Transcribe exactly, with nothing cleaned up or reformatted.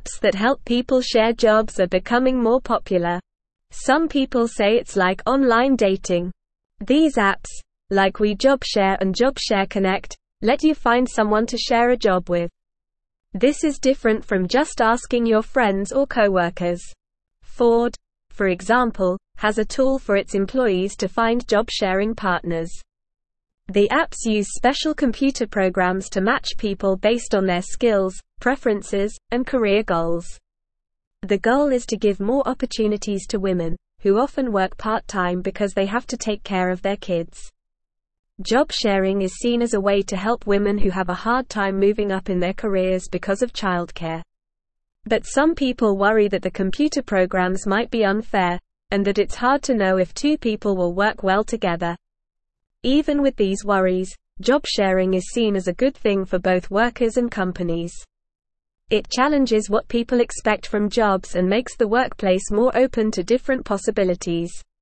Apps that help people share jobs are becoming more popular. Some people say it's like online dating. These apps, like WeJobShare and JobShare Connect, let you find someone to share a job with. This is different from just asking your friends or coworkers. Ford, for example, has a tool for its employees to find job-sharing partners. The apps use special computer programs to match people based on their skills, preferences, and career goals. The goal is to give more opportunities to women, who often work part-time because they have to take care of their kids. Job sharing is seen as a way to help women who have a hard time moving up in their careers because of childcare. But some people worry that the computer programs might be unfair, and that it's hard to know if two people will work well together. Even with these worries, job sharing is seen as a good thing for both workers and companies. It challenges what people expect from jobs and makes the workplace more open to different possibilities.